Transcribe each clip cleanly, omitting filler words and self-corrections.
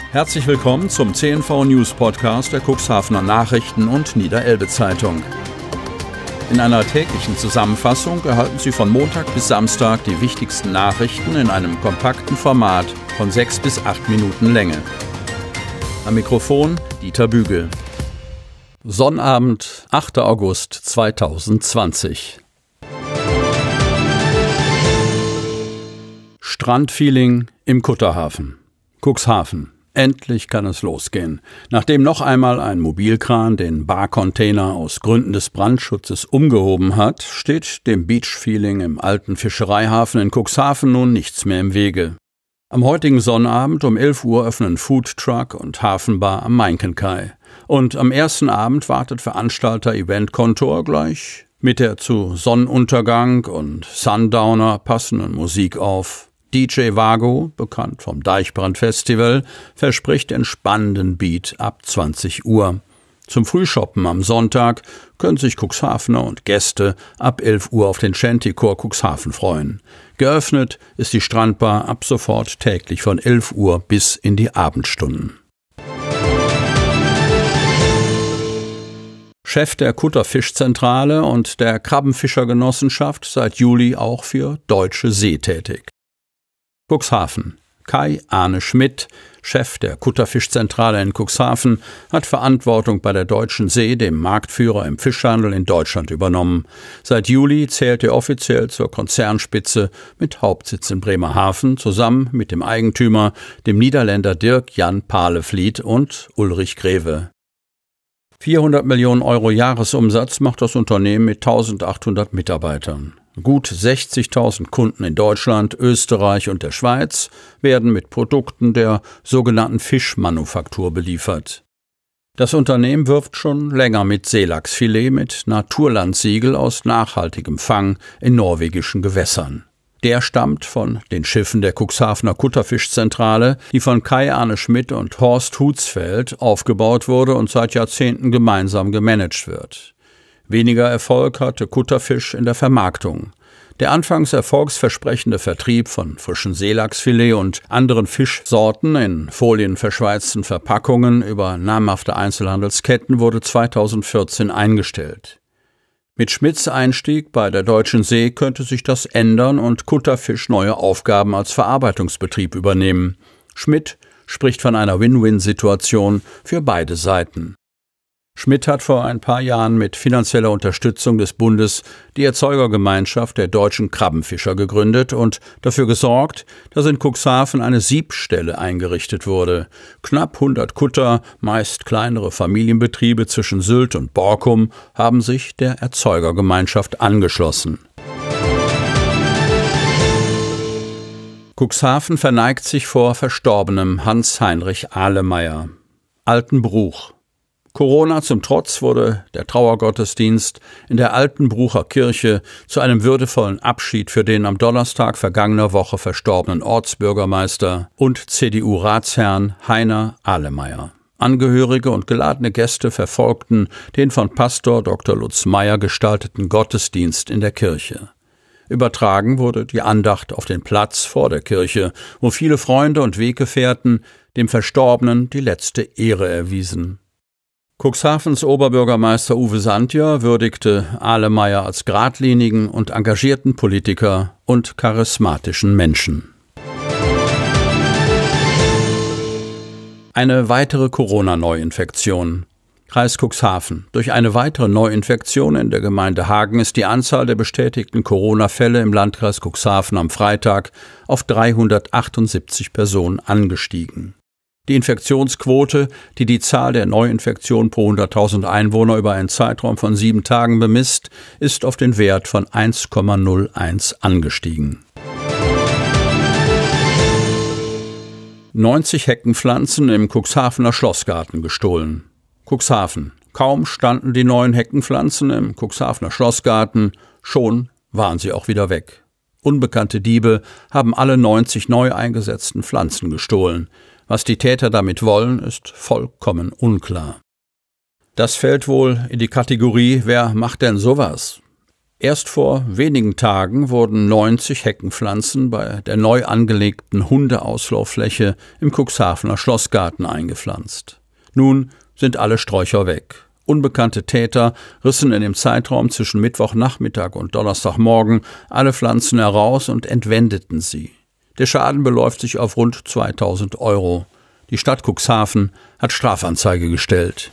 Herzlich willkommen zum CNV News Podcast der Cuxhavener Nachrichten und Niederelbe-Zeitung. In einer täglichen Zusammenfassung erhalten Sie von Montag bis Samstag die wichtigsten Nachrichten in einem kompakten Format von 6 bis 8 Minuten Länge. Am Mikrofon Dieter Bügel. Sonnabend, 8. August 2020. Strandfeeling im Kutterhafen. Cuxhaven. Endlich kann es losgehen. Nachdem noch einmal ein Mobilkran den Barcontainer aus Gründen des Brandschutzes umgehoben hat, steht dem Beachfeeling im alten Fischereihafen in Cuxhaven nun nichts mehr im Wege. Am heutigen Sonnabend um 11 Uhr öffnen Foodtruck und Hafenbar am Mainkenkai. Und am ersten Abend wartet Veranstalter Event Kontor gleich mit der zu Sonnenuntergang und Sundowner passenden Musik auf. DJ Vago, bekannt vom Deichbrand-Festival, verspricht entspannenden Beat ab 20 Uhr. Zum Frühshoppen am Sonntag können sich Cuxhavener und Gäste ab 11 Uhr auf den Shantycore Cuxhaven freuen. Geöffnet ist die Strandbar ab sofort täglich von 11 Uhr bis in die Abendstunden. Chef der Kutterfischzentrale und der Krabbenfischergenossenschaft seit Juli auch für Deutsche See tätig. Cuxhaven. Kai Arne Schmidt, Chef der Kutterfischzentrale in Cuxhaven, hat Verantwortung bei der Deutschen See, dem Marktführer im Fischhandel in Deutschland, übernommen. Seit Juli zählt er offiziell zur Konzernspitze mit Hauptsitz in Bremerhaven, zusammen mit dem Eigentümer, dem Niederländer Dirk-Jan Palefliet und Ulrich Greve. 400 Millionen Euro Jahresumsatz macht das Unternehmen mit 1800 Mitarbeitern. Gut 60.000 Kunden in Deutschland, Österreich und der Schweiz werden mit Produkten der sogenannten Fischmanufaktur beliefert. Das Unternehmen wirbt schon länger mit Seelachsfilet mit Naturlandsiegel aus nachhaltigem Fang in norwegischen Gewässern. Der stammt von den Schiffen der Cuxhavener Kutterfischzentrale, die von Kai Arne Schmidt und Horst Hutzfeld aufgebaut wurde und seit Jahrzehnten gemeinsam gemanagt wird. Weniger Erfolg hatte Kutterfisch in der Vermarktung. Der anfangs erfolgsversprechende Vertrieb von frischem Seelachsfilet und anderen Fischsorten in folienverschweizten Verpackungen über namhafte Einzelhandelsketten wurde 2014 eingestellt. Mit Schmidts Einstieg bei der Deutschen See könnte sich das ändern und Kutterfisch neue Aufgaben als Verarbeitungsbetrieb übernehmen. Schmidt spricht von einer Win-Win-Situation für beide Seiten. Schmidt hat vor ein paar Jahren mit finanzieller Unterstützung des Bundes die Erzeugergemeinschaft der deutschen Krabbenfischer gegründet und dafür gesorgt, dass in Cuxhaven eine Siebstelle eingerichtet wurde. Knapp 100 Kutter, meist kleinere Familienbetriebe zwischen Sylt und Borkum, haben sich der Erzeugergemeinschaft angeschlossen. Cuxhaven verneigt sich vor verstorbenem Hans-Heinrich Ahlemeyer. Altenbruch. Corona zum Trotz wurde der Trauergottesdienst in der Altenbrucher Kirche zu einem würdevollen Abschied für den am Donnerstag vergangener Woche verstorbenen Ortsbürgermeister und CDU-Ratsherrn Heiner Ahlemeyer. Angehörige und geladene Gäste verfolgten den von Pastor Dr. Lutz Meyer gestalteten Gottesdienst in der Kirche. Übertragen wurde die Andacht auf den Platz vor der Kirche, wo viele Freunde und Weggefährten dem Verstorbenen die letzte Ehre erwiesen. Cuxhavens Oberbürgermeister Uwe Sandja würdigte Ahlemeyer als geradlinigen und engagierten Politiker und charismatischen Menschen. Eine weitere Corona-Neuinfektion. Kreis Cuxhaven. Durch eine weitere Neuinfektion in der Gemeinde Hagen ist die Anzahl der bestätigten Corona-Fälle im Landkreis Cuxhaven am Freitag auf 378 Personen angestiegen. Die Infektionsquote, die die Zahl der Neuinfektionen pro 100.000 Einwohner über einen Zeitraum von 7 Tagen bemisst, ist auf den Wert von 1,01 angestiegen. 90 Heckenpflanzen im Cuxhavener Schlossgarten gestohlen. Cuxhaven. Kaum standen die neuen Heckenpflanzen im Cuxhavener Schlossgarten, schon waren sie auch wieder weg. Unbekannte Diebe haben alle 90 neu eingesetzten Pflanzen gestohlen. Was die Täter damit wollen, ist vollkommen unklar. Das fällt wohl in die Kategorie, wer macht denn sowas? Erst vor wenigen Tagen wurden 90 Heckenpflanzen bei der neu angelegten Hundeauslauffläche im Cuxhavener Schlossgarten eingepflanzt. Nun sind alle Sträucher weg. Unbekannte Täter rissen in dem Zeitraum zwischen Mittwochnachmittag und Donnerstagmorgen alle Pflanzen heraus und entwendeten sie. Der Schaden beläuft sich auf rund 2.000 €. Die Stadt Cuxhaven hat Strafanzeige gestellt.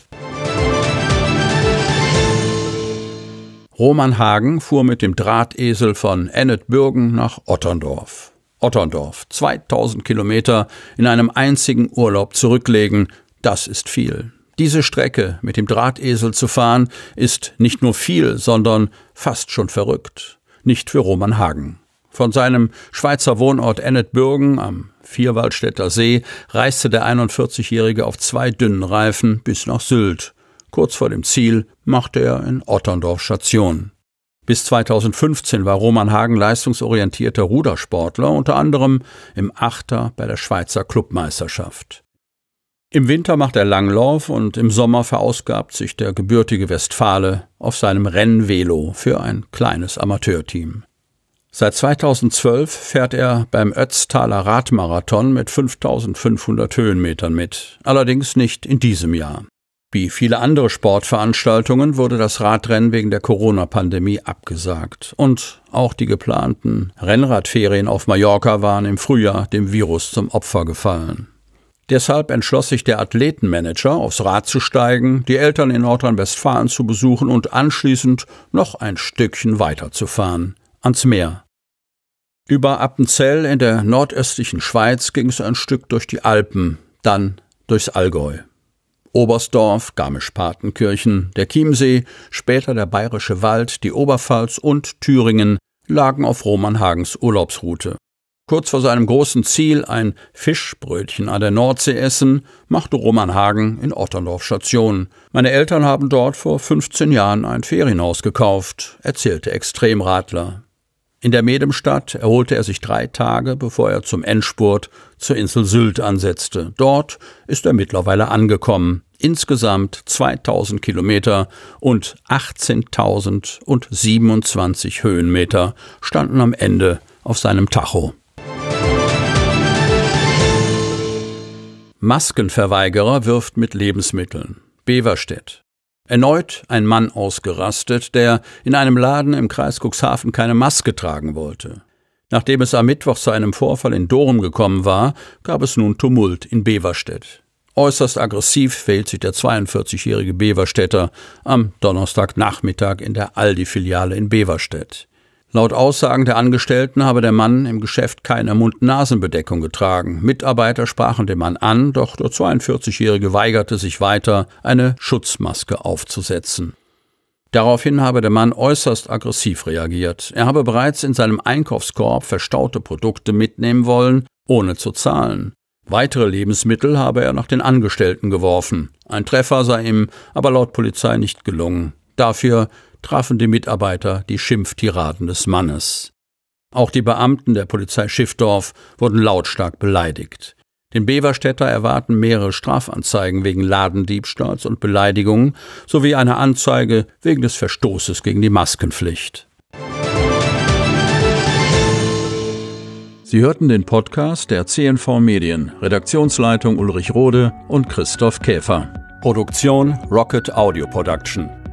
Roman Hagen fuhr mit dem Drahtesel von Ennetbürgen nach Otterndorf. Otterndorf, 2000 Kilometer in einem einzigen Urlaub zurücklegen, das ist viel. Diese Strecke mit dem Drahtesel zu fahren, ist nicht nur viel, sondern fast schon verrückt. Nicht für Roman Hagen. Von seinem Schweizer Wohnort Ennetbürgen am Vierwaldstätter See reiste der 41-Jährige auf 2 dünnen Reifen bis nach Sylt. Kurz vor dem Ziel machte er in Otterndorf Station. Bis 2015 war Roman Hagen leistungsorientierter Rudersportler, unter anderem im Achter bei der Schweizer Clubmeisterschaft. Im Winter macht er Langlauf und im Sommer verausgabt sich der gebürtige Westfale auf seinem Rennvelo für ein kleines Amateurteam. Seit 2012 fährt er beim Ötztaler Radmarathon mit 5.500 Höhenmetern mit, allerdings nicht in diesem Jahr. Wie viele andere Sportveranstaltungen wurde das Radrennen wegen der Corona-Pandemie abgesagt. Und auch die geplanten Rennradferien auf Mallorca waren im Frühjahr dem Virus zum Opfer gefallen. Deshalb entschloss sich der Athletenmanager, aufs Rad zu steigen, die Eltern in Nordrhein-Westfalen zu besuchen und anschließend noch ein Stückchen weiterzufahren, ans Meer. Über Appenzell in der nordöstlichen Schweiz ging es ein Stück durch die Alpen, dann durchs Allgäu. Oberstdorf, Garmisch-Partenkirchen, der Chiemsee, später der Bayerische Wald, die Oberpfalz und Thüringen lagen auf Roman Hagens Urlaubsroute. Kurz vor seinem großen Ziel, ein Fischbrötchen an der Nordsee essen, machte Roman Hagen in Otterndorf Station. Meine Eltern haben dort vor 15 Jahren ein Ferienhaus gekauft, erzählte Extremradler. In der Medemstadt erholte er sich 3 Tage, bevor er zum Endspurt zur Insel Sylt ansetzte. Dort ist er mittlerweile angekommen. Insgesamt 2000 Kilometer und 18.027 Höhenmeter standen am Ende auf seinem Tacho. Maskenverweigerer wirft mit Lebensmitteln. Beverstedt. Erneut ein Mann ausgerastet, der in einem Laden im Kreis Cuxhaven keine Maske tragen wollte. Nachdem es am Mittwoch zu einem Vorfall in Dorum gekommen war, gab es nun Tumult in Beverstedt. Äußerst aggressiv verhielt sich der 42-jährige Beverstädter am Donnerstagnachmittag in der Aldi-Filiale in Beverstedt. Laut Aussagen der Angestellten habe der Mann im Geschäft keine Mund-Nasen-Bedeckung getragen. Mitarbeiter sprachen den Mann an, doch der 42-Jährige weigerte sich weiter, eine Schutzmaske aufzusetzen. Daraufhin habe der Mann äußerst aggressiv reagiert. Er habe bereits in seinem Einkaufskorb verstaute Produkte mitnehmen wollen, ohne zu zahlen. Weitere Lebensmittel habe er nach den Angestellten geworfen. Ein Treffer sei ihm aber laut Polizei nicht gelungen. Dafür trafen die Mitarbeiter die Schimpftiraden des Mannes. Auch die Beamten der Polizei Schiffdorf wurden lautstark beleidigt. Den Beverstädter erwarten mehrere Strafanzeigen wegen Ladendiebstahls und Beleidigungen sowie eine Anzeige wegen des Verstoßes gegen die Maskenpflicht. Sie hörten den Podcast der CNV Medien, Redaktionsleitung Ulrich Rode und Christoph Käfer. Produktion Rocket Audio Production.